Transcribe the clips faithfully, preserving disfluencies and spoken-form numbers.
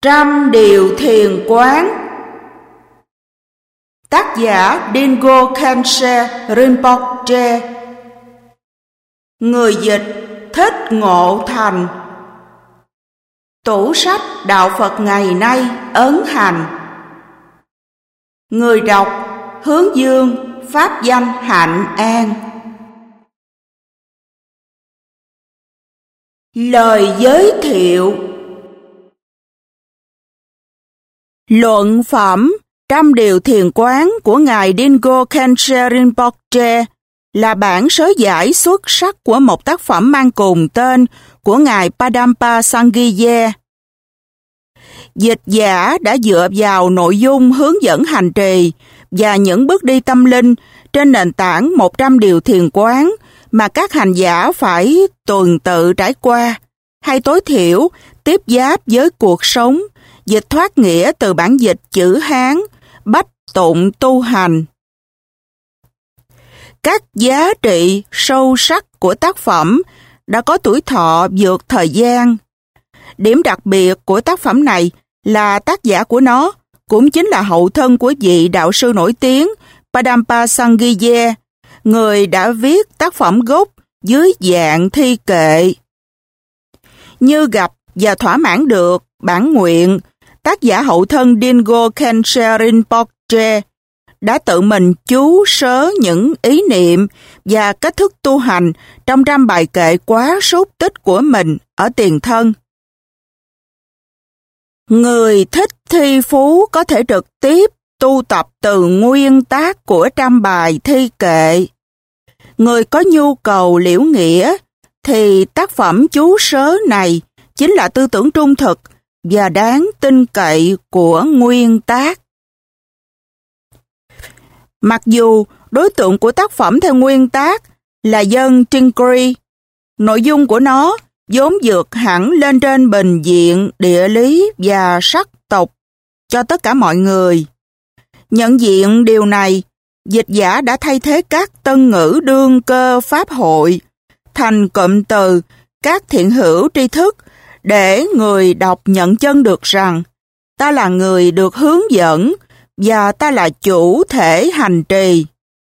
Trăm điều thiền quán. Tác giả Dingo Khyentse Rinpoche. Người dịch Thích Ngộ Thành. Tủ sách Đạo Phật ngày nay ấn hành. Người đọc Hướng Dương, pháp danh Hạnh An. Lời giới thiệu. Luận phẩm Trăm điều thiền quán của Ngài Dingo Khyentse Rinpoche là bản sớ giải xuất sắc của một tác phẩm mang cùng tên của Ngài Padampa Sangye. Dịch giả đã dựa vào nội dung hướng dẫn hành trì và những bước đi tâm linh trên nền tảng một trăm điều thiền quán mà các hành giả phải tuần tự trải qua, hay tối thiểu tiếp giáp với cuộc sống, dịch thoát nghĩa từ bản dịch chữ Hán, bách tụng tu hành. Các giá trị sâu sắc của tác phẩm đã có tuổi thọ vượt thời gian. Điểm đặc biệt của tác phẩm này là tác giả của nó cũng chính là hậu thân của vị đạo sư nổi tiếng Padampa Sangye, người đã viết tác phẩm gốc dưới dạng thi kệ. Như gặp và thỏa mãn được bản nguyện, tác giả hậu thân Dingo Khyentse Rinpoche đã tự mình chú sớ những ý niệm và cách thức tu hành trong trăm bài kệ quá sút tích của mình ở tiền thân. Người thích thi phú có thể trực tiếp tu tập từ nguyên tác của trăm bài thi kệ. Người có nhu cầu liễu nghĩa thì tác phẩm chú sớ này chính là tư tưởng trung thực và đáng tin cậy của nguyên tác. Mặc dù đối tượng của tác phẩm theo nguyên tác là dân Tingri, nội dung của nó vốn vượt hẳn lên trên bình diện địa lý và sắc tộc cho tất cả mọi người. Nhận diện điều này, dịch giả đã thay thế các tân ngữ đương cơ pháp hội thành cụm từ các thiện hữu tri thức để người đọc nhận chân được rằng ta là người được hướng dẫn và ta là chủ thể hành trì.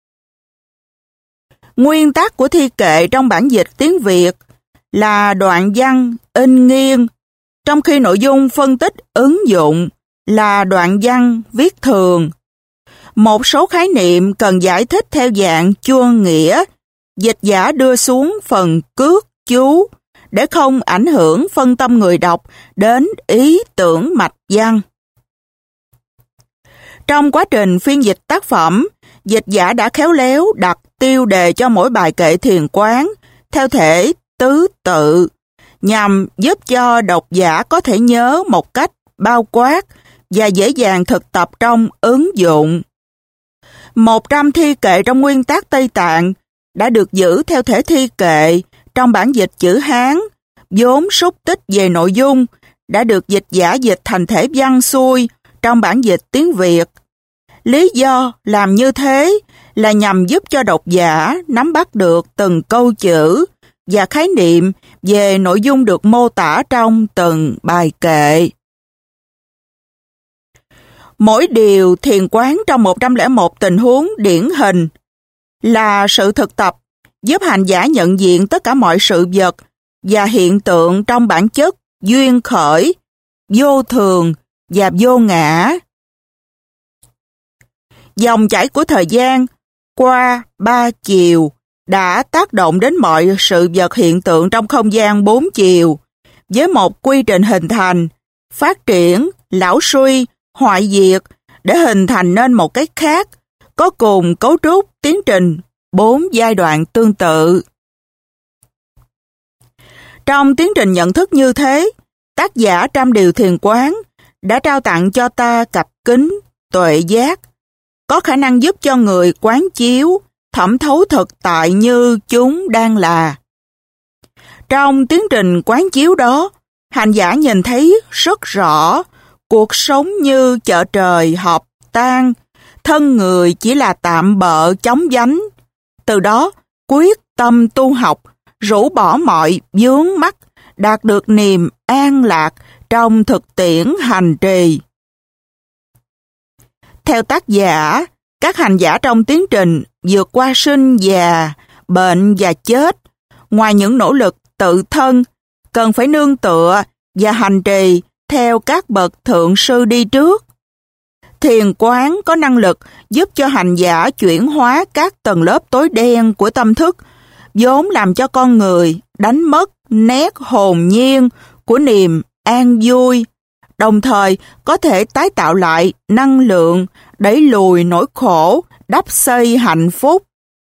Nguyên tác của thi kệ trong bản dịch tiếng Việt là đoạn văn in nghiêng, trong khi nội dung phân tích ứng dụng là đoạn văn viết thường. Một số khái niệm cần giải thích theo dạng chuông nghĩa, dịch giả đưa xuống phần cước chú để không ảnh hưởng phân tâm người đọc đến ý tưởng mạch văn. Trong quá trình phiên dịch tác phẩm, dịch giả đã khéo léo đặt tiêu đề cho mỗi bài kệ thiền quán theo thể tứ tự, nhằm giúp cho độc giả có thể nhớ một cách bao quát và dễ dàng thực tập trong ứng dụng. Một trăm thi kệ trong nguyên tác Tây Tạng đã được giữ theo thể thi kệ trong bản dịch chữ Hán, vốn sút tích về nội dung đã được dịch giả dịch thành thể văn xuôi trong bản dịch tiếng Việt. Lý do làm như thế là nhằm giúp cho độc giả nắm bắt được từng câu chữ và khái niệm về nội dung được mô tả trong từng bài kệ. Mỗi điều thiền quán trong một trăm lẻ một tình huống điển hình là sự thực tập giúp hành giả nhận diện tất cả mọi sự vật và hiện tượng trong bản chất duyên khởi, vô thường và vô ngã. Dòng chảy của thời gian qua ba chiều đã tác động đến mọi sự vật hiện tượng trong không gian bốn chiều với một quy trình hình thành, phát triển, lão suy, hoại diệt để hình thành nên một cái khác có cùng cấu trúc tiến trình bốn giai đoạn tương tự. Trong tiến trình nhận thức như thế, tác giả trăm điều thiền quán đã trao tặng cho ta cặp kính tuệ giác, có khả năng giúp cho người quán chiếu, thẩm thấu thực tại như chúng đang là. Trong tiến trình quán chiếu đó, hành giả nhìn thấy rất rõ cuộc sống như chợ trời họp tan, thân người chỉ là tạm bợ chóng vánh. Từ đó, quyết tâm tu học, rũ bỏ mọi vướng mắc, đạt được niềm an lạc trong thực tiễn hành trì. Theo tác giả, các hành giả trong tiến trình vượt qua sinh già, bệnh và chết, ngoài những nỗ lực tự thân, cần phải nương tựa và hành trì theo các bậc thượng sư đi trước. Thiền quán có năng lực giúp cho hành giả chuyển hóa các tầng lớp tối đen của tâm thức, vốn làm cho con người đánh mất nét hồn nhiên của niềm an vui, đồng thời có thể tái tạo lại năng lượng, đẩy lùi nỗi khổ, đắp xây hạnh phúc.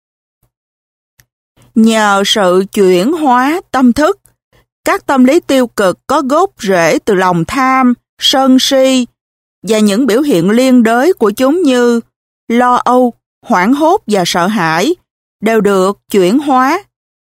Nhờ sự chuyển hóa tâm thức, các tâm lý tiêu cực có gốc rễ từ lòng tham, sân si và những biểu hiện liên đới của chúng như lo âu, hoảng hốt và sợ hãi đều được chuyển hóa.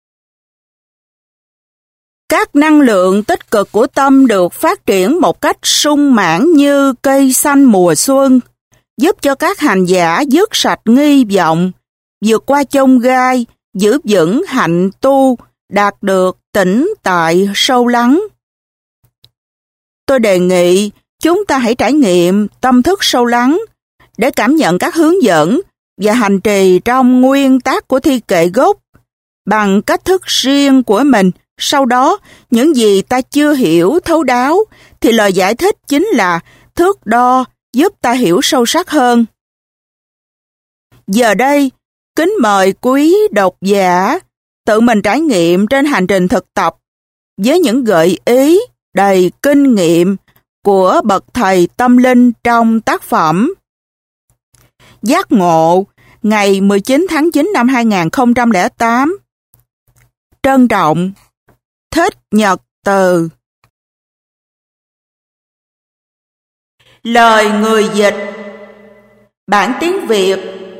Các năng lượng tích cực của tâm được phát triển một cách sung mãn như cây xanh mùa xuân, giúp cho các hành giả dứt sạch nghi vọng, vượt qua chông gai, giữ vững hạnh tu, đạt được tĩnh tại sâu lắng. Tôi đề nghị chúng ta hãy trải nghiệm tâm thức sâu lắng để cảm nhận các hướng dẫn và hành trì trong nguyên tắc của thi kệ gốc bằng cách thức riêng của mình. Sau đó, những gì ta chưa hiểu thấu đáo thì lời giải thích chính là thước đo giúp ta hiểu sâu sắc hơn. Giờ đây, kính mời quý độc giả tự mình trải nghiệm trên hành trình thực tập với những gợi ý đầy kinh nghiệm của bậc thầy tâm linh trong tác phẩm Giác ngộ ngày mười chín tháng chín năm hai nghìn không trăm lẻ tám. Trân trọng, Thích Nhật Từ. Lời người dịch. Bản tiếng Việt.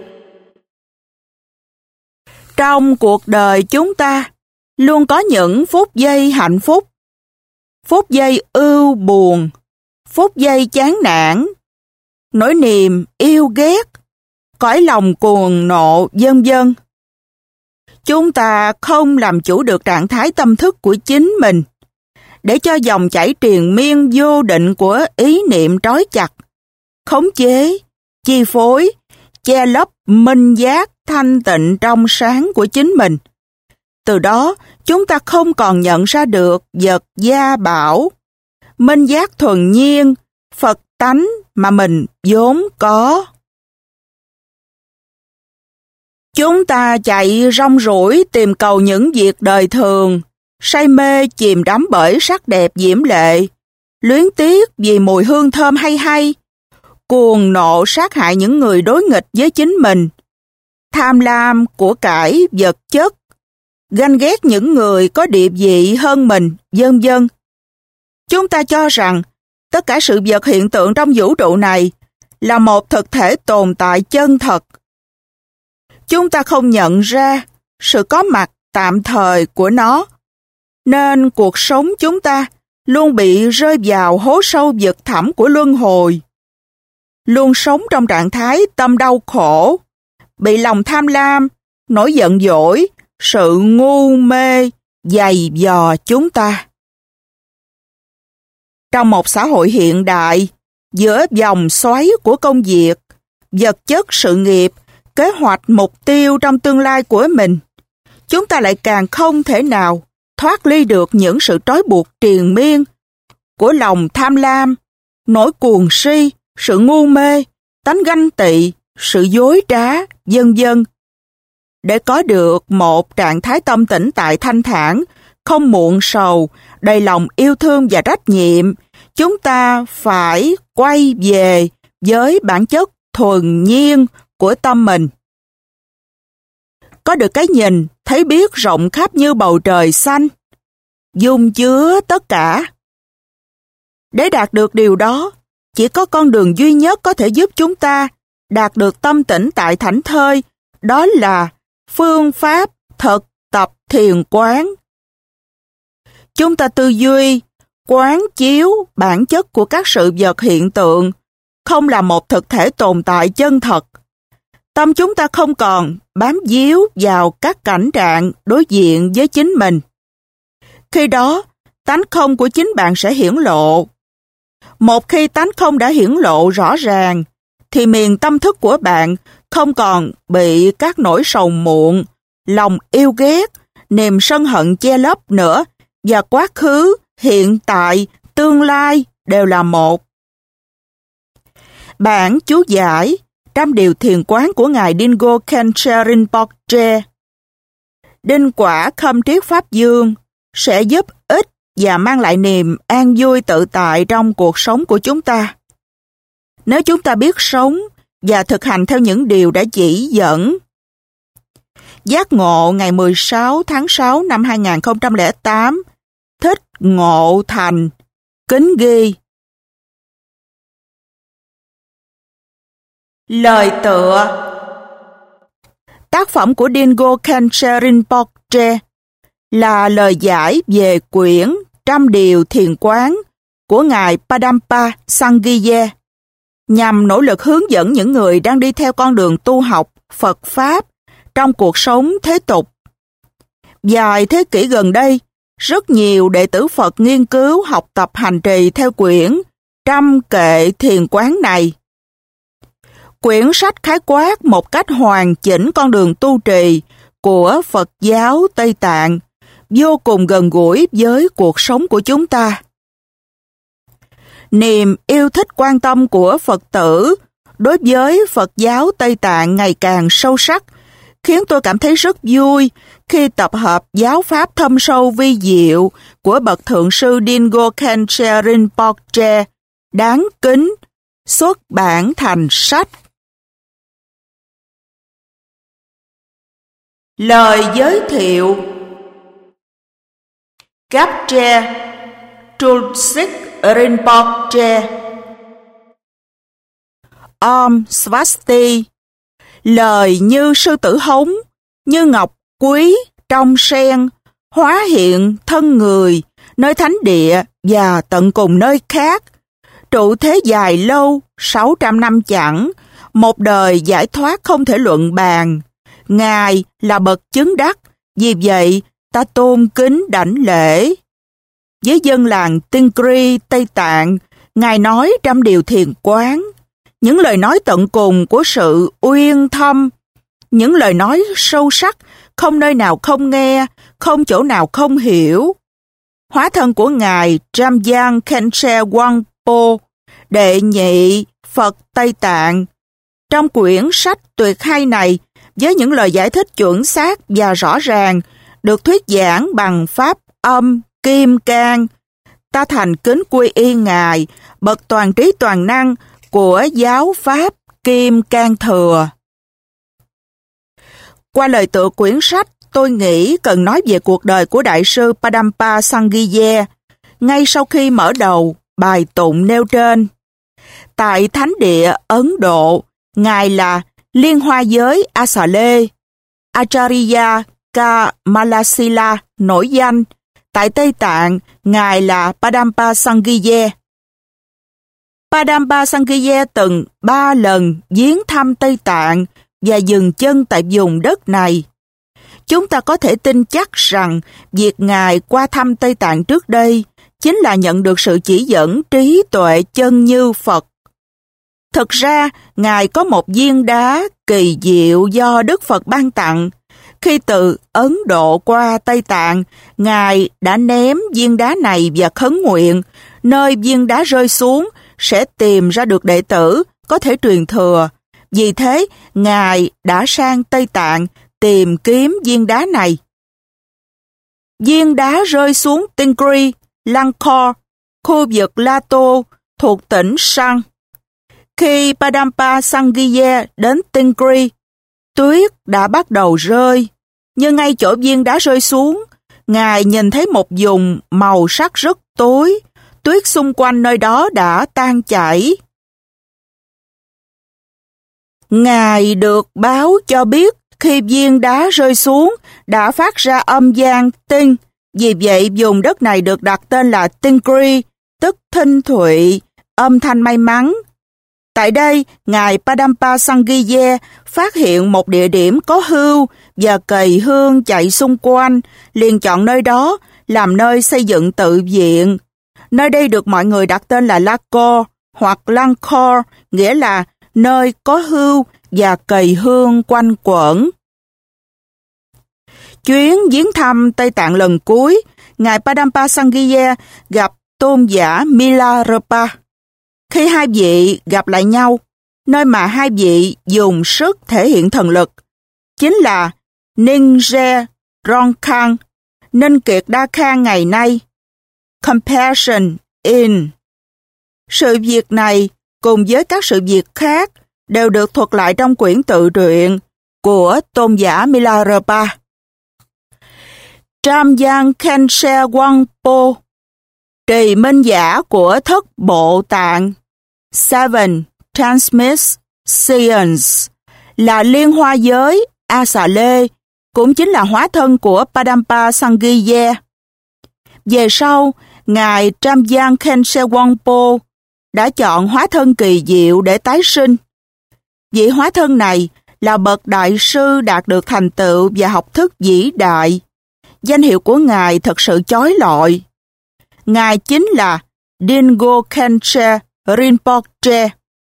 Trong cuộc đời chúng ta luôn có những phút giây hạnh phúc, phút giây ưu buồn, phút giây chán nản, nỗi niềm yêu ghét, cõi lòng cuồng nộ, vân vân. Chúng ta không làm chủ được trạng thái tâm thức của chính mình, để cho dòng chảy triền miên vô định của ý niệm trói chặt, khống chế, chi phối, che lấp minh giác thanh tịnh trong sáng của chính mình. Từ đó, chúng ta không còn nhận ra được vật gia bảo, minh giác thuần nhiên, Phật tánh mà mình vốn có. Chúng ta chạy rong ruổi tìm cầu những việc đời thường, say mê chìm đắm bởi sắc đẹp diễm lệ, luyến tiếc vì mùi hương thơm hay hay, cuồng nộ sát hại những người đối nghịch với chính mình, tham lam của cải vật chất, ganh ghét những người có địa vị hơn mình, vân vân. Chúng ta cho rằng tất cả sự vật hiện tượng trong vũ trụ này là một thực thể tồn tại chân thật. Chúng ta không nhận ra sự có mặt tạm thời của nó, nên cuộc sống chúng ta luôn bị rơi vào hố sâu vực thẳm của luân hồi, luôn sống trong trạng thái tâm đau khổ, bị lòng tham lam, nỗi giận dỗi, sự ngu mê dày vò chúng ta. Trong một xã hội hiện đại, giữa vòng xoáy của công việc, vật chất, sự nghiệp, kế hoạch, mục tiêu trong tương lai của mình, chúng ta lại càng không thể nào thoát ly được những sự trói buộc triền miên của lòng tham lam, nỗi cuồng si, sự ngu mê, tánh ganh tị, sự dối trá, vân vân. Để có được một trạng thái tâm tĩnh tại thanh thản, không muộn sầu, đầy lòng yêu thương và trách nhiệm, chúng ta phải quay về với bản chất thuần nhiên của tâm mình. Có được cái nhìn, thấy biết rộng khắp như bầu trời xanh, dung chứa tất cả. Để đạt được điều đó, chỉ có con đường duy nhất có thể giúp chúng ta đạt được tâm tĩnh tại thảnh thơi, đó là phương pháp thực tập thiền quán. Chúng ta tư duy, quán chiếu bản chất của các sự vật hiện tượng, không là một thực thể tồn tại chân thật. Tâm chúng ta không còn bám víu vào các cảnh trạng đối diện với chính mình. Khi đó, tánh không của chính bạn sẽ hiển lộ Một khi tánh không đã hiển lộ rõ ràng, thì miền tâm thức của bạn không còn bị các nỗi sầu muộn, lòng yêu ghét, niềm sân hận che lấp nữa, và quá khứ, hiện tại, tương lai đều là một. Bản chú giải Trăm điều thiền quán của Ngài Dingo Khenche Rinpoche. Đinh quả khâm triết Pháp Dương sẽ giúp ích và mang lại niềm an vui tự tại trong cuộc sống của chúng ta. Nếu chúng ta biết sống và thực hành theo những điều đã chỉ dẫn. Giác ngộ ngày mười sáu tháng sáu năm hai nghìn không trăm lẻ tám, Thích Ngộ Thành, kính ghi. Lời tựa. Tác phẩm của Dingo Khenche Rinpoche là lời giải về quyển Trăm điều thiền quán của Ngài Padampa Sangye, nhằm nỗ lực hướng dẫn những người đang đi theo con đường tu học Phật Pháp trong cuộc sống thế tục. Vài thế kỷ gần đây, rất nhiều đệ tử Phật nghiên cứu học tập hành trì theo quyển Trăm kệ thiền quán này. Quyển sách khái quát một cách hoàn chỉnh con đường tu trì của Phật giáo Tây Tạng, vô cùng gần gũi với cuộc sống của chúng ta. Niềm yêu thích quan tâm của Phật tử đối với Phật giáo Tây Tạng ngày càng sâu sắc, khiến tôi cảm thấy rất vui khi tập hợp giáo pháp thâm sâu vi diệu của Bậc Thượng sư Dingo Khenche Rinpoche đáng kính xuất bản thành sách. Lời giới thiệu. Gapche Tulsik Rinpoche. Om Swasti. Lời như sư tử hống, như ngọc quý trong sen, hóa hiện thân người, nơi thánh địa và tận cùng nơi khác. Trụ thế dài lâu, sáu trăm năm chẳng, một đời giải thoát không thể luận bàn. Ngài là bậc chứng đắc, vì vậy ta tôn kính đảnh lễ. Với dân làng Tingri, Tây Tạng, Ngài nói trăm điều thiền quán, những lời nói tận cùng của sự uyên thâm, những lời nói sâu sắc, không nơi nào không nghe, không chỗ nào không hiểu. Hóa thân của Ngài Jamyang Khenche Wangpo, đệ nhị Phật Tây Tạng. Trong quyển sách tuyệt hay này, với những lời giải thích chuẩn xác và rõ ràng, được thuyết giảng bằng pháp âm kim cang, ta thành kính quy y Ngài, bậc toàn trí toàn năng của giáo pháp Kim Cang Thừa. Qua lời tựa quyển sách, tôi nghĩ cần nói về cuộc đời của Đại sư Padampa Sangye, ngay sau khi mở đầu bài tụng nêu trên. Tại Thánh địa Ấn Độ, Ngài là Liên Hoa Giới Asale, Acharya Kamalasila nổi danh. Tại Tây Tạng, Ngài là Padampa Sangye. Padampa Sangye từng ba lần viếng thăm Tây Tạng và dừng chân tại vùng đất này. Chúng ta có thể tin chắc rằng việc Ngài qua thăm Tây Tạng trước đây chính là nhận được sự chỉ dẫn trí tuệ chân như Phật. Thực ra, Ngài có một viên đá kỳ diệu do Đức Phật ban tặng. Khi từ Ấn Độ qua Tây Tạng, Ngài đã ném viên đá này và khấn nguyện, nơi viên đá rơi xuống sẽ tìm ra được đệ tử có thể truyền thừa. Vì thế, Ngài đã sang Tây Tạng tìm kiếm viên đá này. Viên đá rơi xuống Tingri, Langkor, khu vực Lato thuộc tỉnh Sang. Khi Padampa Sangye đến Tingri, tuyết đã bắt đầu rơi, nhưng ngay chỗ viên đá rơi xuống, Ngài nhìn thấy một vùng màu sắc rất tối, tuyết xung quanh nơi đó đã tan chảy. Ngài được báo cho biết khi viên đá rơi xuống đã phát ra âm vang tinh, vì vậy vùng đất này được đặt tên là Tingri, tức thinh thụy, âm thanh may mắn. Tại đây, Ngài Padampa Sangye phát hiện một địa điểm có hươu và cầy hương chạy xung quanh, liền chọn nơi đó làm nơi xây dựng tự viện. Nơi đây được mọi người đặt tên là Laco hoặc Lancor, nghĩa là nơi có hươu và cầy hương quanh quẩn. Chuyến viếng thăm Tây Tạng lần cuối, Ngài Padampa Sangye gặp tôn giả Milarepa. Khi hai vị gặp lại nhau, nơi mà hai vị dùng sức thể hiện thần lực, chính là Ninge Rongkhang, Ninh Kiệt Đa Khang ngày nay, Compassion in. Sự việc này cùng với các sự việc khác đều được thuật lại trong quyển tự truyện của tôn giả Milarepa. Tramjang Khense Wangpo, trì minh giả của thất bộ tạng, Seven Transmissions, là liên hoa giới A Xà Lê, cũng chính là hóa thân của Padampa Sangye. Về sau, Ngài Tramjang Khense Wangpo đã chọn hóa thân kỳ diệu để tái sinh. Vị hóa thân này là bậc đại sư đạt được thành tựu và học thức vĩ đại. Danh hiệu của Ngài thật sự chói lọi. Ngài chính là Dingo Khenche Rinpoche.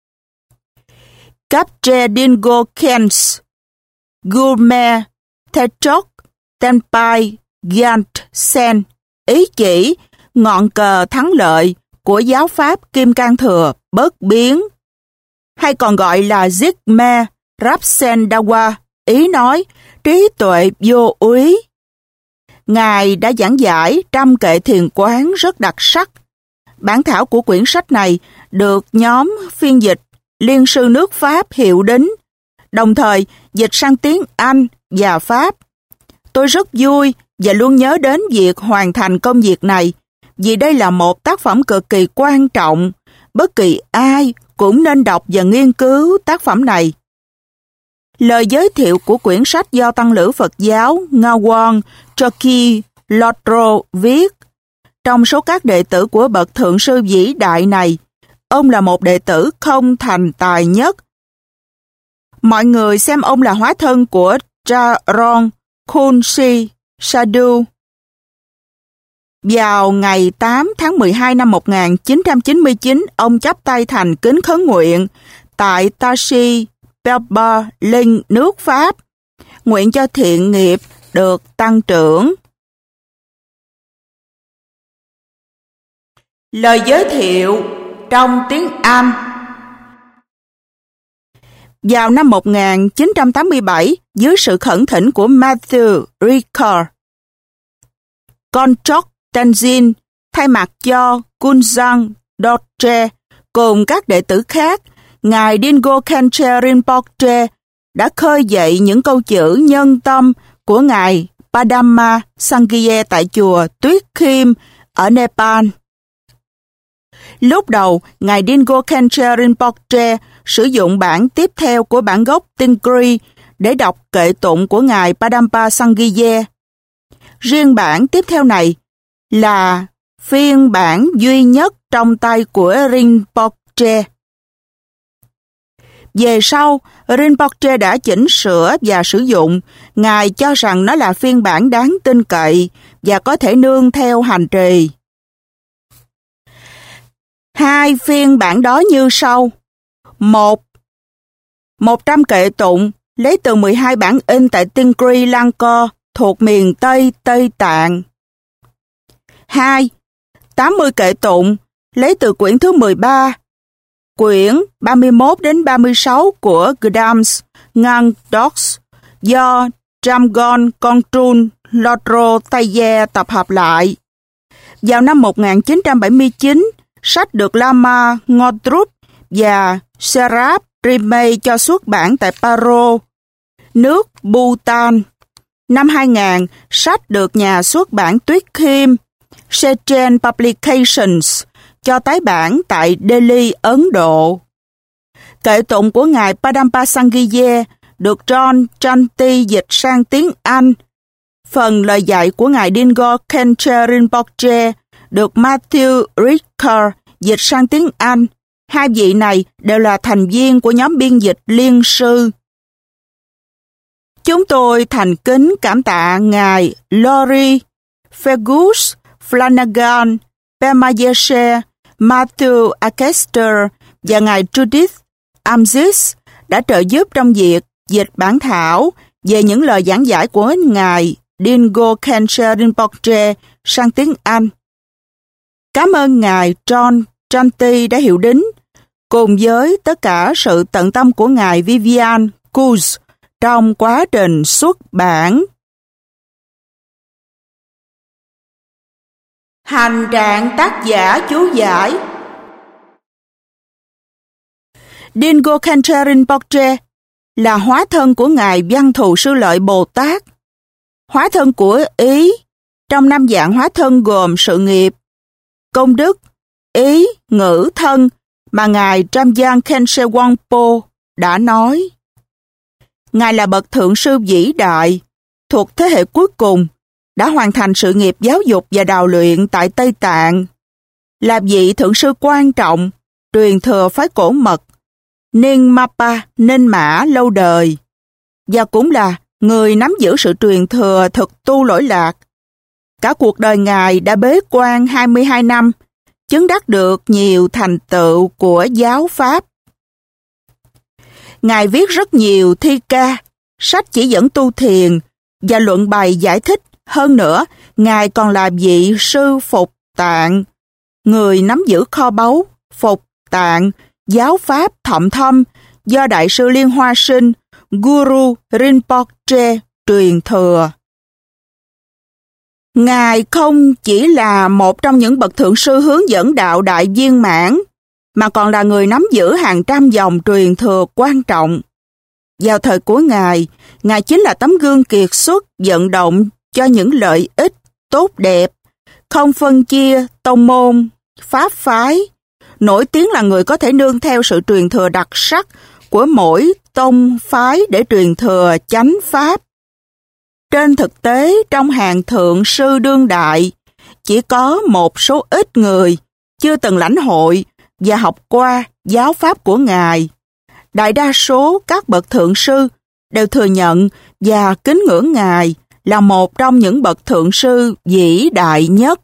Kapche Dingo Khens, Gurme Thechok Tenpai Gyant Sen, ý chỉ ngọn cờ thắng lợi của giáo pháp Kim Cang Thừa bất biến, hay còn gọi là Zigme Rapsen Dawa, ý nói trí tuệ vô úy. Ngài đã giảng giải trăm kệ thiền quán rất đặc sắc. Bản thảo của quyển sách này được nhóm phiên dịch Liên sư nước Pháp Hiệu Đính, đồng thời dịch sang tiếng Anh và Pháp. Tôi rất vui và luôn nhớ đến việc hoàn thành công việc này, vì đây là một tác phẩm cực kỳ quan trọng. Bất kỳ ai cũng nên đọc và nghiên cứu tác phẩm này. Lời giới thiệu của quyển sách do Tăng lữ Phật giáo Ngawang Choki Lodro viết. Trong số các đệ tử của bậc thượng sư vĩ đại này, ông là một đệ tử không thành tài nhất. Mọi người xem ông là hóa thân của Charon Khunsi Sadhu. Vào ngày tám tháng mười hai năm một nghìn chín trăm chín mươi chín, ông chắp tay thành kính khấn nguyện tại Tashi Belba Linh, nước Pháp, nguyện cho thiện nghiệp được tăng trưởng. Lời giới thiệu trong tiếng Anh. Vào năm một nghìn chín trăm tám mươi bảy, dưới sự khẩn thỉnh của Matthew Ricard, Konchok Tenzin thay mặt cho Kunzang Dorje cùng các đệ tử khác, Ngài Dingo Khenche Rinpoche đã khơi dậy những câu chữ nhân tâm của Ngài Padampa Sangye tại chùa Tuyết Khiêm ở Nepal. Lúc đầu, Ngài Dingo Khenche Rinpoche sử dụng bản tiếp theo của bản gốc Tingri để đọc kệ tụng của Ngài Padampa Sangye. Riêng bản tiếp theo này là phiên bản duy nhất trong tay của Rinpoche. Về sau, Rinpoche đã chỉnh sửa và sử dụng. Ngài cho rằng nó là phiên bản đáng tin cậy và có thể nương theo hành trì. Hai phiên bản đó như sau. Một, một trăm kệ tụng lấy từ mười hai bản in tại Tingri Langko thuộc miền Tây Tây Tạng. Hai, tám mươi kệ tụng lấy từ quyển thứ mười ba, quyển ba mươi mốt đến ba mươi sáu của Gdams Ngang Docs do Jamgon Kongtrul Lodro Taye tập hợp lại. Vào năm một nghìn chín trăm bảy mươi chín, sách được Lama Ngodrup và Serap Rimay cho xuất bản tại Paro, nước Bhutan. Năm hai nghìn, sách được nhà xuất bản Tuyết Khiêm Sechen Publications cho tái bản tại Delhi, Ấn Độ. Kệ tụng của Ngài Padampa Sangye được John Chanty dịch sang tiếng Anh. Phần lời dạy của Ngài Dingo Khenche Rinpoche được Matthew Ricard dịch sang tiếng Anh. Hai vị này đều là thành viên của nhóm biên dịch Liên sư. Chúng tôi thành kính cảm tạ Ngài Laurie Fergus Flanagan Pema-Yeshe, Matthew Archester và ngài Judith Amzis đã trợ giúp trong việc dịch bản thảo về những lời giảng giải của ngài Dingo Khenche Rinpoche sang tiếng Anh. Cảm ơn ngài John Chanty đã hiệu đính, cùng với tất cả sự tận tâm của ngài Vivian Kuz trong quá trình xuất bản. Hành trạng tác giả chú giải. Dingo Khenche Rinpoche là hóa thân của ngài Văn Thù Sư Lợi Bồ Tát. Hóa thân của Ý trong năm dạng hóa thân gồm sự nghiệp, công đức, ý, ngữ, thân mà ngài Jamyang Khenche Wangpo đã nói. Ngài là bậc thượng sư vĩ đại, thuộc thế hệ cuối cùng, đã hoàn thành sự nghiệp giáo dục và đào luyện tại Tây Tạng, là vị thượng sư quan trọng, truyền thừa phái cổ mật, Ninh Mapa, Ninh Mã lâu đời, và cũng là người nắm giữ sự truyền thừa thực tu lỗi lạc. Cả cuộc đời ngài đã bế quan hai mươi hai năm, chứng đắc được nhiều thành tựu của giáo pháp. Ngài viết rất nhiều thi ca, sách chỉ dẫn tu thiền và luận bày giải thích. Hơn nữa, ngài còn là vị sư Phục Tạng, người nắm giữ kho báu, Phục Tạng, giáo pháp thậm thâm do Đại sư Liên Hoa Sinh, Guru Rinpoche truyền thừa. Ngài không chỉ là một trong những bậc thượng sư hướng dẫn đạo đại viên mãn, mà còn là người nắm giữ hàng trăm dòng truyền thừa quan trọng. Vào thời của Ngài, Ngài chính là tấm gương kiệt xuất vận động cho những lợi ích tốt đẹp, không phân chia tông môn, pháp phái, nổi tiếng là người có thể nương theo sự truyền thừa đặc sắc của mỗi tông phái để truyền thừa chánh pháp. Trên thực tế, trong hàng thượng sư đương đại, chỉ có một số ít người chưa từng lãnh hội và học qua giáo pháp của Ngài. Đại đa số các bậc thượng sư đều thừa nhận và kính ngưỡng Ngài là một trong những bậc thượng sư vĩ đại nhất.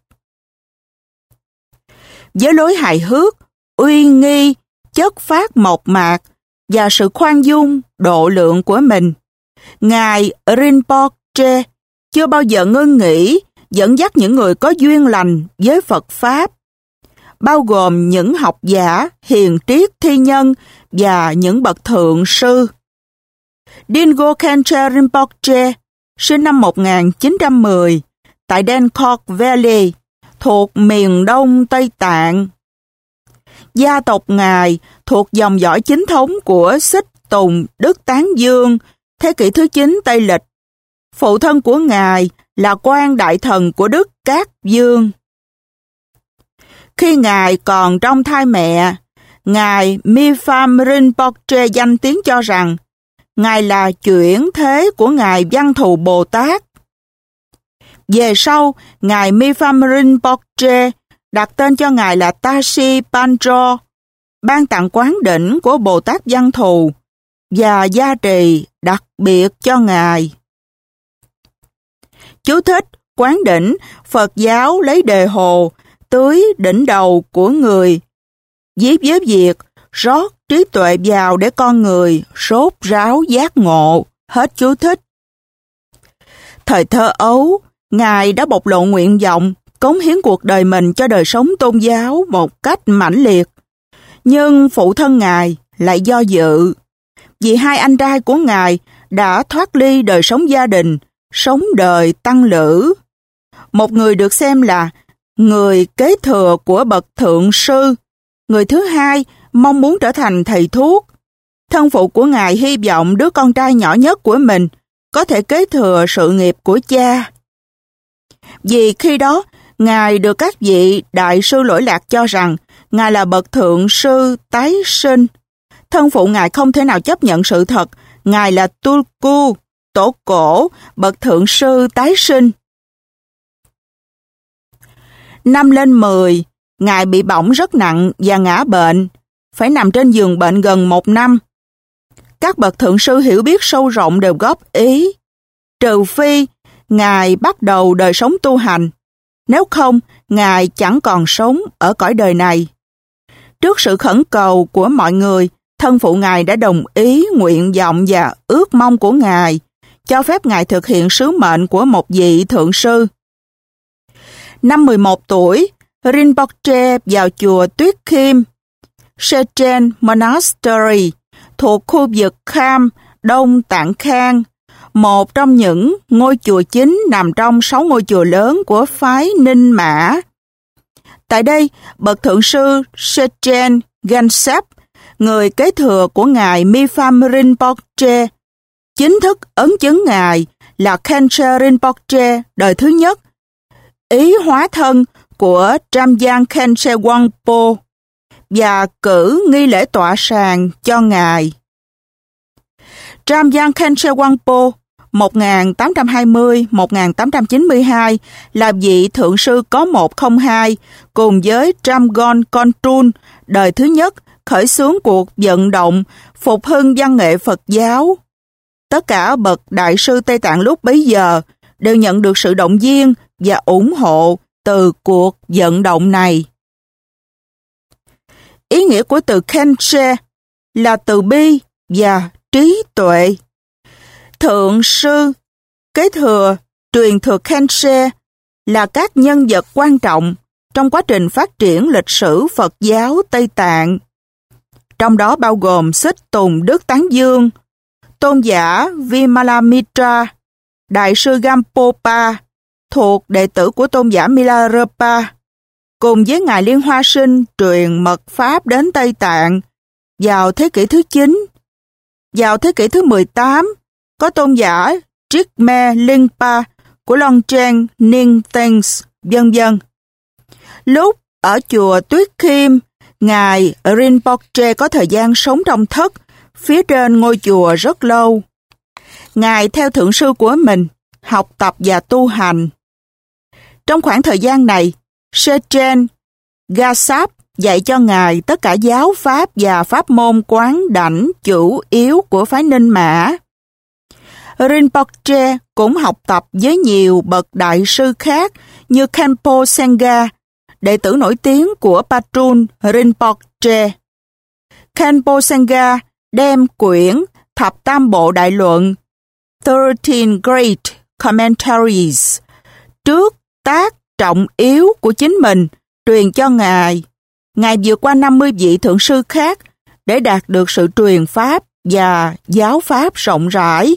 Với lối hài hước, uy nghi, chất phác mộc mạc và sự khoan dung, độ lượng của mình, ngài Rinpoche chưa bao giờ ngưng nghỉ dẫn dắt những người có duyên lành với Phật Pháp, bao gồm những học giả, hiền triết thi nhân và những bậc thượng sư. Dingo Khenche Rinpoche sinh năm một nghìn chín trăm mười tại Dankook Valley, thuộc miền đông Tây Tạng. Gia tộc ngài thuộc dòng dõi chính thống của Xích Tùng Đức Tán Dương, thế kỷ thứ chín Tây Lịch. Phụ thân của ngài là quan đại thần của Đức Cát Dương. Khi ngài còn trong thai mẹ, ngài Mipham Rinpoche danh tiếng cho rằng ngài là chuyển thế của ngài Văn Thù Bồ Tát. Về sau, ngài Mipham Rinpoche đặt tên cho ngài là Tashi Pancho, ban tặng quán đỉnh của Bồ Tát Văn Thù và gia trì đặc biệt cho ngài. Chú thích: quán đỉnh, Phật giáo lấy đề hồ tưới đỉnh đầu của người, viết với việc rót trí tuệ vào để con người sốt ráo giác ngộ. Hết chú thích. Thời thơ ấu, ngài đã bộc lộ nguyện vọng cống hiến cuộc đời mình cho đời sống tôn giáo một cách mãnh liệt. Nhưng phụ thân ngài lại do dự, vì hai anh trai của ngài đã thoát ly đời sống gia đình, sống đời tăng lữ. Một người được xem là người kế thừa của bậc thượng sư, người thứ hai mong muốn trở thành thầy thuốc. Thân phụ của ngài hy vọng đứa con trai nhỏ nhất của mình có thể kế thừa sự nghiệp của cha. Vì khi đó, ngài được các vị đại sư lỗi lạc cho rằng ngài là bậc thượng sư tái sinh. Thân phụ ngài không thể nào chấp nhận sự thật ngài là Tulku, tổ cổ, bậc thượng sư tái sinh. Năm lên mười, ngài bị bỏng rất nặng và ngã bệnh, phải nằm trên giường bệnh gần một năm. Các bậc thượng sư hiểu biết sâu rộng đều góp ý, trừ phi ngài bắt đầu đời sống tu hành. Nếu không, Ngài chẳng còn sống ở cõi đời này. Trước sự khẩn cầu của mọi người, thân phụ Ngài đã đồng ý nguyện vọng và ước mong của Ngài, cho phép Ngài thực hiện sứ mệnh của một vị thượng sư. Năm mười một tuổi, Rinpoche vào chùa Tuyết Kim, Sechen Monastery, thuộc khu vực Kham, Đông Tạng Khang, một trong những ngôi chùa chính nằm trong sáu ngôi chùa lớn của phái Ninh Mã. Tại đây, bậc thượng sư Sechen Gansap, người kế thừa của ngài Mipham Rinpoche, chính thức ấn chứng ngài là Khenche Rinpoche đời thứ nhất, ý hóa thân của Tramjang Khenche Wangpo, và cử nghi lễ tọa sàng cho ngài. Tramjang Khenche Wangpo một nghìn tám trăm hai mươi đến một nghìn tám trăm chín mươi hai là vị thượng sư có một không hai cùng với Tramgon Kontrul đời thứ nhất khởi xướng cuộc vận động phục hưng văn nghệ Phật giáo. Tất cả bậc đại sư Tây Tạng lúc bấy giờ đều nhận được sự động viên và ủng hộ từ cuộc vận động này. Ý nghĩa của từ Khenche là từ bi và trí tuệ. Thượng sư kế thừa truyền thừa Khenche là các nhân vật quan trọng trong quá trình phát triển lịch sử Phật giáo Tây Tạng. Trong đó bao gồm Xích Tùng Đức Tán Dương, tôn giả Vimalamitra, đại sư Gampopa, thuộc đệ tử của tôn giả Milarepa, cùng với ngài Liên Hoa Sinh truyền mật pháp đến Tây Tạng vào thế kỷ thứ chín. Vào thế kỷ thứ mười tám, có tôn giả Trikme Lingpa của Longchen Ningtens, vân vân. Lúc ở chùa Tuyết Kim, ngài Rinpoche có thời gian sống trong thất phía trên ngôi chùa rất lâu. Ngài theo thượng sư của mình học tập và tu hành. Trong khoảng thời gian này, Sechen Gansap dạy cho ngài tất cả giáo pháp và pháp môn quán đảnh chủ yếu của phái Ninh Mã. Rinpoche cũng học tập với nhiều bậc đại sư khác như Khenpo Senga, đệ tử nổi tiếng của Patrul Rinpoche. Khenpo Senga đem quyển Thập Tam Bộ Đại Luận Thirteen Great Commentaries trước tác trọng yếu của chính mình truyền cho ngài. Ngài vượt qua năm mươi vị thượng sư khác để đạt được sự truyền pháp và giáo pháp rộng rãi.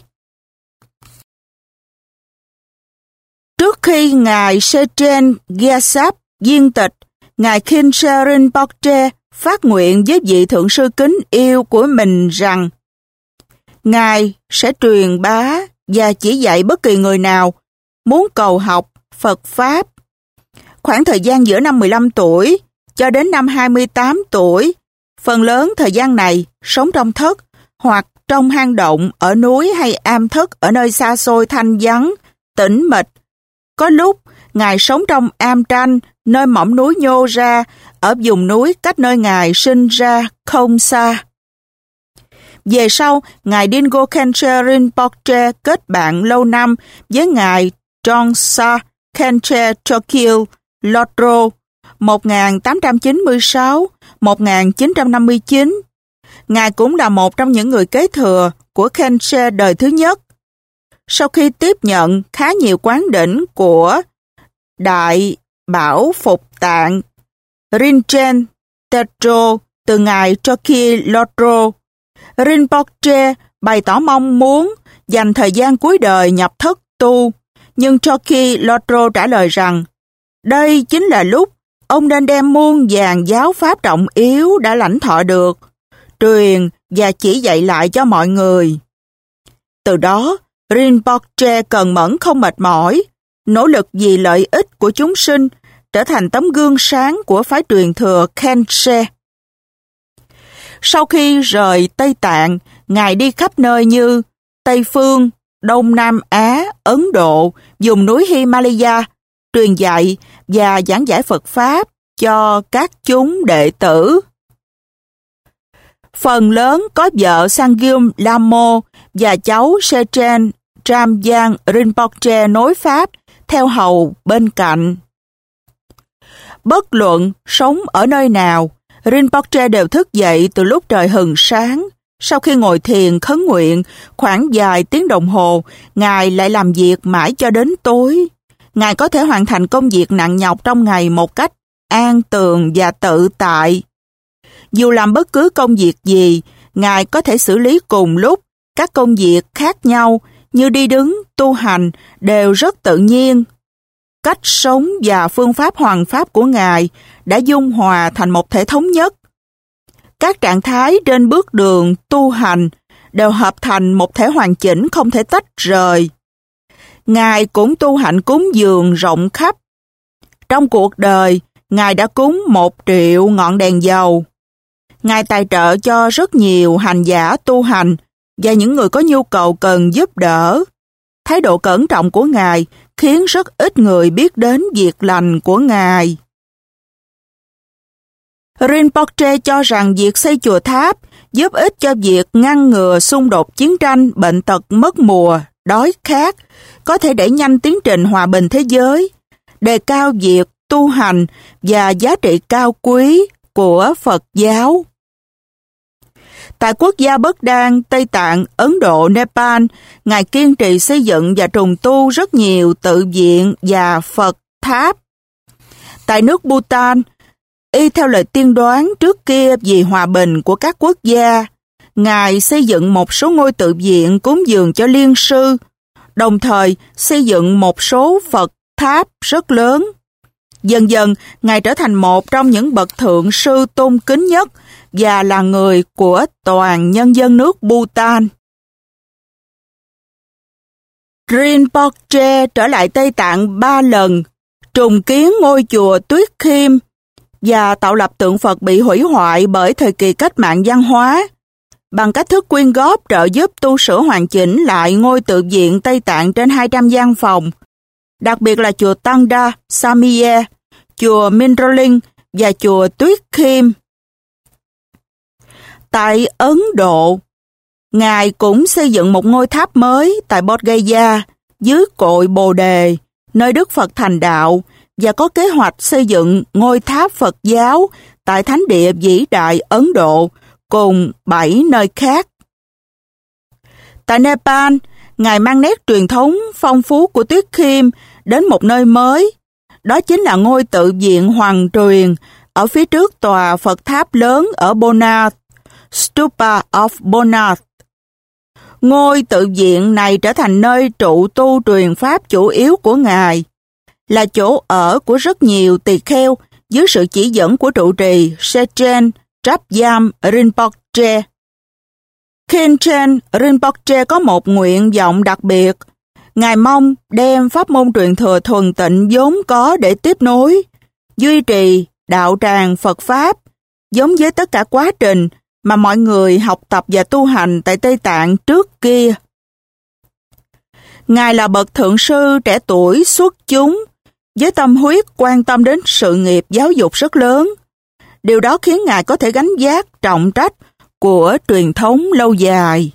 Trước khi ngài Sechen Gansap viên tịch, ngài Khenche Rinpoche phát nguyện với vị thượng sư kính yêu của mình rằng ngài sẽ truyền bá và chỉ dạy bất kỳ người nào muốn cầu học Phật pháp. Khoảng thời gian giữa năm mười lăm tuổi cho đến năm hai mươi tám tuổi, phần lớn thời gian này sống trong thất hoặc trong hang động ở núi hay am thất ở nơi xa xôi thanh vắng, tĩnh mịch. Có lúc, ngài sống trong am tranh, nơi mỏm núi nhô ra, ở vùng núi cách nơi ngài sinh ra không xa. Về sau, ngài Dingo Khenche Rinpoche kết bạn lâu năm với ngài Trongsa Khenche Chokil Lodro một nghìn tám trăm chín mươi sáu đến một nghìn chín trăm năm mươi chín. Ngài cũng là một trong những người kế thừa của Khenche đời thứ nhất. Sau khi tiếp nhận khá nhiều quán đỉnh của Đại Bảo Phục Tạng Rinchen Tetro từ ngài Chokil Lodro, Rinpoche bày tỏ mong muốn dành thời gian cuối đời nhập thất tu, nhưng Chokil Lodro trả lời rằng đây chính là lúc ông nên đem muôn vàn giáo pháp trọng yếu đã lãnh thọ được, truyền và chỉ dạy lại cho mọi người. Từ đó, Rinpoche cần mẫn không mệt mỏi, nỗ lực vì lợi ích của chúng sinh, trở thành tấm gương sáng của phái truyền thừa Khenche. Sau khi rời Tây Tạng, ngài đi khắp nơi như Tây Phương, Đông Nam Á, Ấn Độ, vùng núi Himalaya, truyền dạy và giảng giải Phật Pháp cho các chúng đệ tử. Phần lớn có vợ Sangyum Lamo và cháu Sechen Tramjang Rinpoche nối Pháp theo hầu bên cạnh. Bất luận sống ở nơi nào, Rinpoche đều thức dậy từ lúc trời hừng sáng. Sau khi ngồi thiền khấn nguyện khoảng vài tiếng đồng hồ, Ngài lại làm việc mãi cho đến tối. Ngài có thể hoàn thành công việc nặng nhọc trong ngày một cách an tường và tự tại. Dù làm bất cứ công việc gì, Ngài có thể xử lý cùng lúc các công việc khác nhau như đi đứng, tu hành đều rất tự nhiên. Cách sống và phương pháp hoằng pháp của Ngài đã dung hòa thành một thể thống nhất. Các trạng thái trên bước đường tu hành đều hợp thành một thể hoàn chỉnh không thể tách rời. Ngài cũng tu hạnh cúng dường rộng khắp. Trong cuộc đời, Ngài đã cúng một triệu ngọn đèn dầu. Ngài tài trợ cho rất nhiều hành giả tu hành và những người có nhu cầu cần giúp đỡ. Thái độ cẩn trọng của Ngài khiến rất ít người biết đến việc lành của Ngài. Rinpoche cho rằng việc xây chùa tháp giúp ích cho việc ngăn ngừa xung đột chiến tranh, bệnh tật, mất mùa, đói khát, có thể đẩy nhanh tiến trình hòa bình thế giới, đề cao việc tu hành và giá trị cao quý của Phật giáo. Tại quốc gia Bất Đan, Tây Tạng, Ấn Độ, Nepal, Ngài kiên trì xây dựng và trùng tu rất nhiều tự viện và Phật tháp. Tại nước Bhutan, y theo lời tiên đoán trước kia vì hòa bình của các quốc gia, Ngài xây dựng một số ngôi tự viện cúng dường cho liên sư, đồng thời xây dựng một số Phật tháp rất lớn. Dần dần, Ngài trở thành một trong những bậc thượng sư tôn kính nhất và là người của toàn nhân dân nước Bhutan. Rinpoche trở lại Tây Tạng ba lần, trùng kiến ngôi chùa Tuyết Khiêm và tạo lập tượng Phật bị hủy hoại bởi thời kỳ cách mạng văn hóa, bằng cách thức quyên góp trợ giúp tu sửa hoàn chỉnh lại ngôi tự viện Tây Tạng trên hai trăm gian phòng, đặc biệt là chùa Tanda, Samye, chùa Mindraling và chùa Tuyết Khiêm. Tại Ấn Độ, Ngài cũng xây dựng một ngôi tháp mới tại Bodh Gaya dưới cội Bồ Đề, nơi Đức Phật thành đạo, và có kế hoạch xây dựng ngôi tháp Phật giáo tại Thánh địa vĩ đại Ấn Độ cùng bảy nơi khác. Tại Nepal, Ngài mang nét truyền thống phong phú của Tuyết Khiêm đến một nơi mới, đó chính là ngôi tự viện Hoàng Truyền ở phía trước tòa Phật tháp lớn ở Bonath, Stupa of Bonath. Ngôi tự viện này trở thành nơi trụ tu truyền pháp chủ yếu của Ngài, là chỗ ở của rất nhiều tỳ kheo dưới sự chỉ dẫn của trụ trì Sechen Trapyam Rinpoche. Khenchen Rinpoche có một nguyện vọng đặc biệt. Ngài mong đem pháp môn truyền thừa thuần tịnh vốn có để tiếp nối, duy trì đạo tràng Phật Pháp, giống với tất cả quá trình mà mọi người học tập và tu hành tại Tây Tạng trước kia. Ngài là bậc thượng sư trẻ tuổi xuất chúng, với tâm huyết quan tâm đến sự nghiệp giáo dục rất lớn. Điều đó khiến Ngài có thể gánh vác trọng trách của truyền thống lâu dài.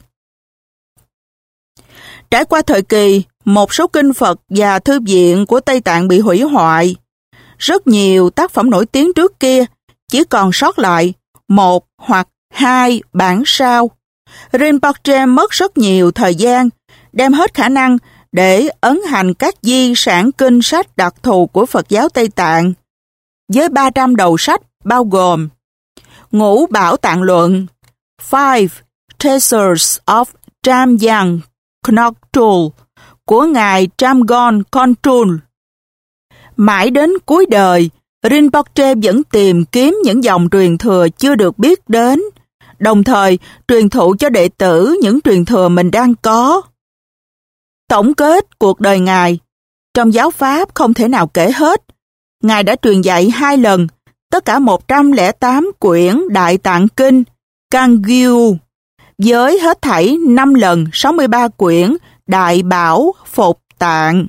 Trải qua thời kỳ, một số kinh Phật và thư viện của Tây Tạng bị hủy hoại. Rất nhiều tác phẩm nổi tiếng trước kia chỉ còn sót lại một hoặc hai bản sao. Rinpoche mất rất nhiều thời gian, đem hết khả năng để ấn hành các di sản kinh sách đặc thù của Phật giáo Tây Tạng, với ba trăm đầu sách bao gồm Ngũ Bảo Tạng Luận, Five Treasures of Tramyang Knoktul của Ngài Tramgon Kontul. Mãi đến cuối đời, Rinpoche vẫn tìm kiếm những dòng truyền thừa chưa được biết đến, đồng thời truyền thụ cho đệ tử những truyền thừa mình đang có. Tổng kết cuộc đời Ngài, trong giáo Pháp không thể nào kể hết, Ngài đã truyền dạy hai lần, tất cả một trăm lẻ tám quyển Đại Tạng Kinh, Kangyu, với hết thảy năm lần sáu mươi ba quyển Đại Bảo Phục Tạng.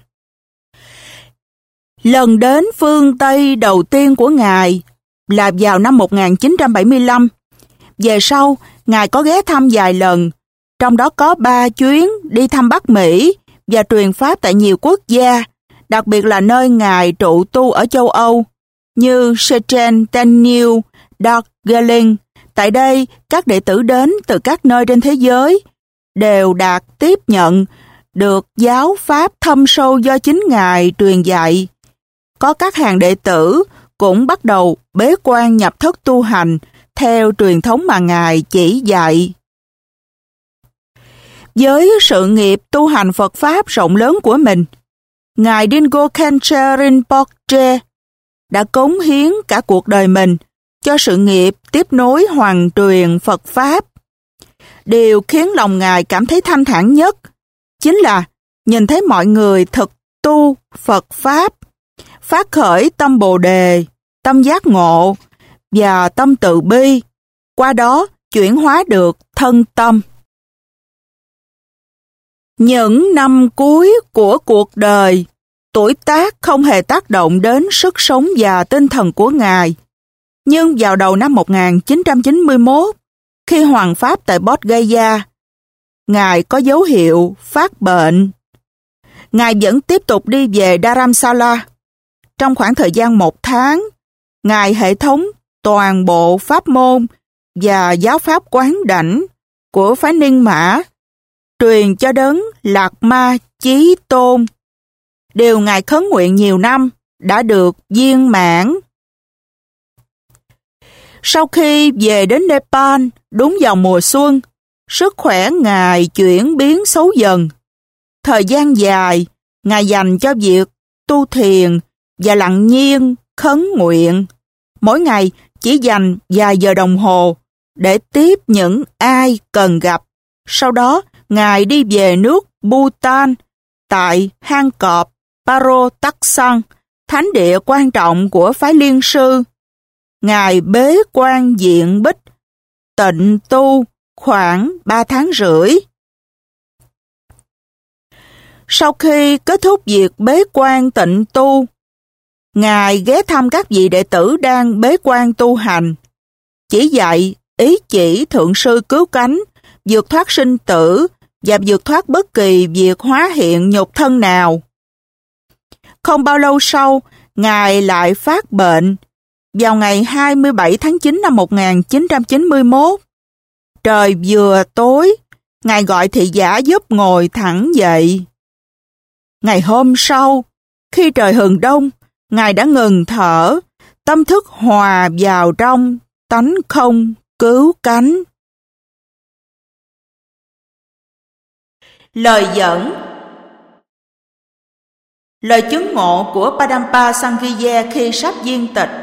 Lần đến phương Tây đầu tiên của Ngài là vào năm một nghìn chín trăm bảy mươi lăm. Về sau, Ngài có ghé thăm vài lần, trong đó có ba chuyến đi thăm Bắc Mỹ và truyền pháp tại nhiều quốc gia, đặc biệt là nơi Ngài trụ tu ở châu Âu, như Sechen, Tenniel, Darjeeling. Tại đây, các đệ tử đến từ các nơi trên thế giới đều đạt tiếp nhận được giáo pháp thâm sâu do chính Ngài truyền dạy. Có các hàng đệ tử cũng bắt đầu bế quan nhập thất tu hành theo truyền thống mà Ngài chỉ dạy. Với sự nghiệp tu hành Phật Pháp rộng lớn của mình, Ngài Dingo Khenche Rinpoche đã cống hiến cả cuộc đời mình cho sự nghiệp tiếp nối hoàn truyền Phật Pháp. Điều khiến lòng Ngài cảm thấy thanh thản nhất chính là nhìn thấy mọi người thực tu Phật Pháp, phát khởi tâm Bồ Đề, tâm giác ngộ và tâm từ bi, qua đó chuyển hóa được thân tâm. Những năm cuối của cuộc đời, tuổi tác không hề tác động đến sức sống và tinh thần của Ngài. Nhưng vào đầu năm một nghìn chín trăm chín mươi mốt, khi hoằng pháp tại Bodh Gaya, Ngài có dấu hiệu phát bệnh. Ngài vẫn tiếp tục đi về Dharamsala. Trong khoảng thời gian một tháng, Ngài hệ thống toàn bộ pháp môn và giáo pháp quán đảnh của phái Ninh Mã, truyền cho đấng Lạc Ma Chí Tôn. Điều Ngài khấn nguyện nhiều năm đã được viên mãn. Sau khi về đến Nepal, đúng vào mùa xuân, sức khỏe Ngài chuyển biến xấu dần. Thời gian dài, Ngài dành cho việc tu thiền và lặng nhiên khấn nguyện. Mỗi ngày chỉ dành vài giờ đồng hồ để tiếp những ai cần gặp. Sau đó, Ngài đi về nước Bhutan tại hang cọp Paro Taksang, thánh địa quan trọng của phái Liên Sư. Ngài bế quan diện bích, tịnh tu khoảng ba tháng rưỡi. Sau khi kết thúc việc bế quan tịnh tu, Ngài ghé thăm các vị đệ tử đang bế quan tu hành, chỉ dạy ý chỉ Thượng Sư cứu cánh, vượt thoát sinh tử và vượt thoát bất kỳ việc hóa hiện nhục thân nào. Không bao lâu sau, Ngài lại phát bệnh. Vào ngày hai mươi bảy tháng chín năm một nghìn chín trăm chín mươi mốt, trời vừa tối, Ngài gọi thị giả giúp ngồi thẳng dậy. Ngày hôm sau, khi trời hừng đông, Ngài đã ngừng thở, tâm thức hòa vào trong tánh không cứu cánh. Lời dẫn. Lời chứng ngộ của Padampa Sanghiye khi sắp viên tịch.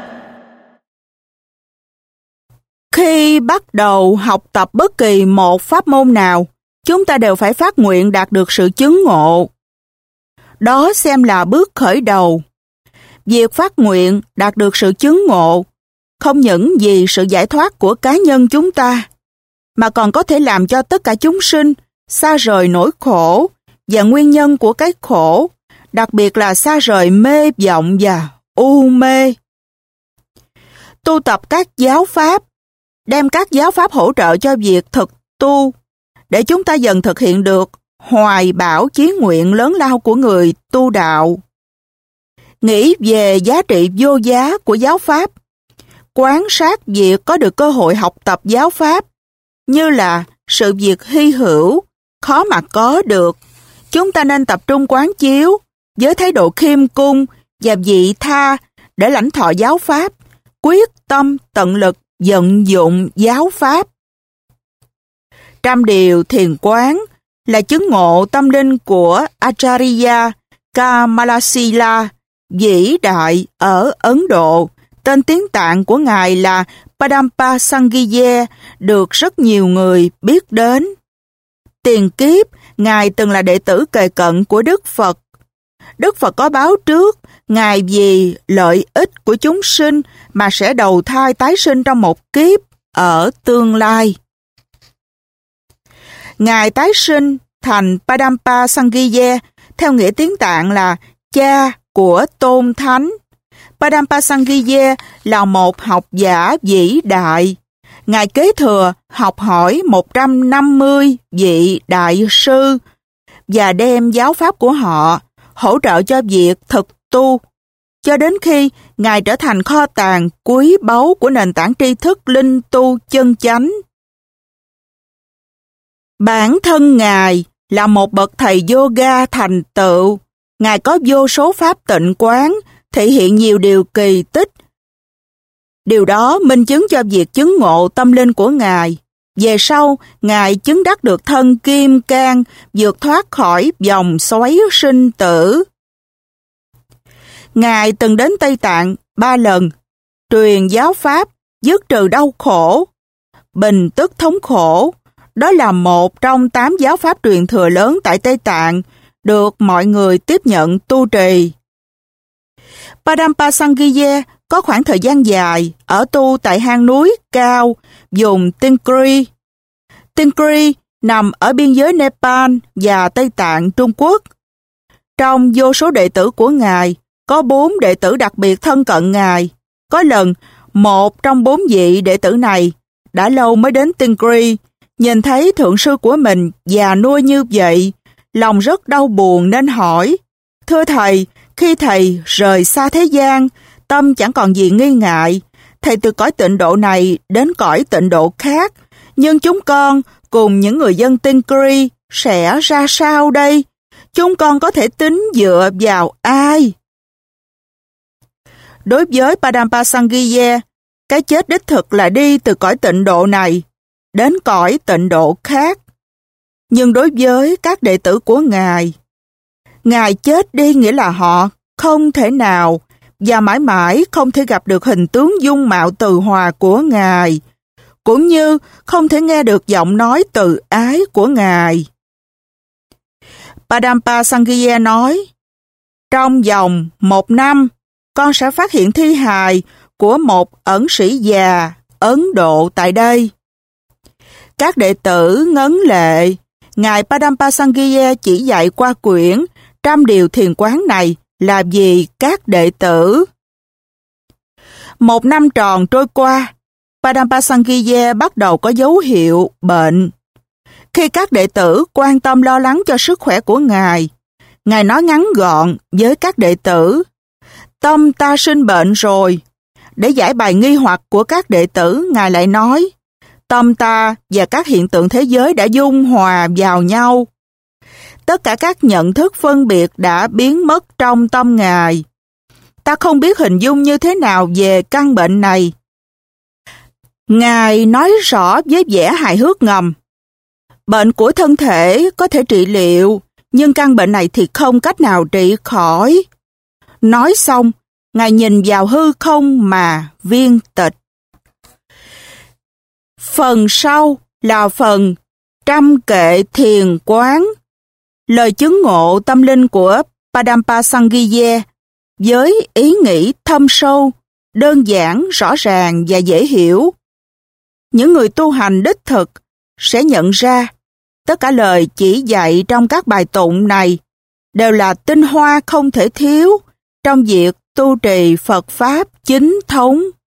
Khi bắt đầu học tập bất kỳ một pháp môn nào, chúng ta đều phải phát nguyện đạt được sự chứng ngộ. Đó xem là bước khởi đầu. Việc phát nguyện đạt được sự chứng ngộ không những vì sự giải thoát của cá nhân chúng ta, mà còn có thể làm cho tất cả chúng sinh xa rời nỗi khổ và nguyên nhân của cái khổ, đặc biệt là xa rời mê vọng và u mê. Tu tập các giáo pháp, đem các giáo pháp hỗ trợ cho việc thực tu, để chúng ta dần thực hiện được hoài bão chí nguyện lớn lao của người tu đạo. Nghĩ về giá trị vô giá của giáo pháp, quan sát việc có được cơ hội học tập giáo pháp như là sự việc hy hữu, khó mà có được. Chúng ta nên tập trung quán chiếu với thái độ khiêm cung và vị tha để lãnh thọ giáo pháp, quyết tâm tận lực vận dụng giáo pháp. Trăm điều thiền quán là chứng ngộ tâm linh của Acharya Kamalasila vĩ đại ở Ấn Độ. Tên tiếng Tạng của Ngài là Padampa Sanghiye, được rất nhiều người biết đến. Tiền kiếp, Ngài từng là đệ tử kề cận của Đức Phật. Đức Phật có báo trước, Ngài vì lợi ích của chúng sinh mà sẽ đầu thai tái sinh trong một kiếp ở tương lai. Ngài tái sinh thành Padampa Sanghiye, theo nghĩa tiếng Tạng là cha của Tôn Thánh. Padampa Sanghiye là một học giả vĩ đại. Ngài kế thừa học hỏi một trăm năm mươi vị đại sư và đem giáo pháp của họ hỗ trợ cho việc thực tu. cho đến khi Ngài trở thành kho tàng quý báu của nền tảng tri thức linh tu chân chánh. Bản thân Ngài là một bậc thầy yoga thành tựu. Ngài có vô số pháp tịnh quán, thể hiện nhiều điều kỳ tích. Điều đó minh chứng cho việc chứng ngộ tâm linh của Ngài. Về sau, Ngài chứng đắc được thân kim cang, vượt thoát khỏi vòng xoáy sinh tử. Ngài từng đến Tây Tạng ba lần, truyền giáo pháp, dứt trừ đau khổ, bình tức thống khổ. Đó là một trong tám giáo pháp truyền thừa lớn tại Tây Tạng, được mọi người tiếp nhận tu trì. Padampa Sanghiye có khoảng thời gian dài ở tu tại hang núi cao vùng Tingri. Tingri nằm ở biên giới Nepal và Tây Tạng Trung Quốc. Trong vô số đệ tử của Ngài, có bốn đệ tử đặc biệt thân cận Ngài. Có lần, một trong bốn vị đệ tử này đã lâu mới đến Tingri, nhìn thấy thượng sư của mình già nua như vậy, lòng rất đau buồn nên hỏi: "Thưa thầy, khi thầy rời xa thế gian, tâm chẳng còn gì nghi ngại, thầy từ cõi tịnh độ này đến cõi tịnh độ khác, nhưng chúng con cùng những người dân Tingri sẽ ra sao đây? Chúng con có thể tín dựa vào ai?" Đối với Padampa Sanghiye, cái chết đích thực là đi từ cõi tịnh độ này đến cõi tịnh độ khác. Nhưng đối với các đệ tử của Ngài, Ngài chết đi nghĩa là họ không thể nào và mãi mãi không thể gặp được hình tướng dung mạo từ hòa của Ngài, cũng như không thể nghe được giọng nói từ ái của Ngài. Padampa Sanghiye nói: "Trong vòng một năm, con sẽ phát hiện thi hài của một ẩn sĩ già Ấn Độ tại đây." Các đệ tử ngấn lệ. Ngài Padampa Sanghiye chỉ dạy qua quyển Trăm Điều Thiền Quán này là vì các đệ tử. Một năm tròn trôi qua, Padampa Sanghiye bắt đầu có dấu hiệu bệnh. Khi các đệ tử quan tâm lo lắng cho sức khỏe của Ngài, Ngài nói ngắn gọn với các đệ tử: "Tâm ta sinh bệnh rồi." Để giải bài nghi hoặc của các đệ tử, Ngài lại nói: "Tâm ta và các hiện tượng thế giới đã dung hòa vào nhau." Tất cả các nhận thức phân biệt đã biến mất trong tâm Ngài. Ta không biết hình dung như thế nào về căn bệnh này. Ngài nói rõ với vẻ hài hước ngầm: "Bệnh của thân thể có thể trị liệu, nhưng căn bệnh này thì không cách nào trị khỏi." Nói xong, Ngài nhìn vào hư không mà viên tịch. Phần sau là phần Trăm Kệ Thiền Quán, lời chứng ngộ tâm linh của Padampa Sanghiye với ý nghĩ thâm sâu, đơn giản, rõ ràng và dễ hiểu. Những người tu hành đích thực sẽ nhận ra tất cả lời chỉ dạy trong các bài tụng này đều là tinh hoa không thể thiếu trong việc tu trì Phật Pháp chính thống.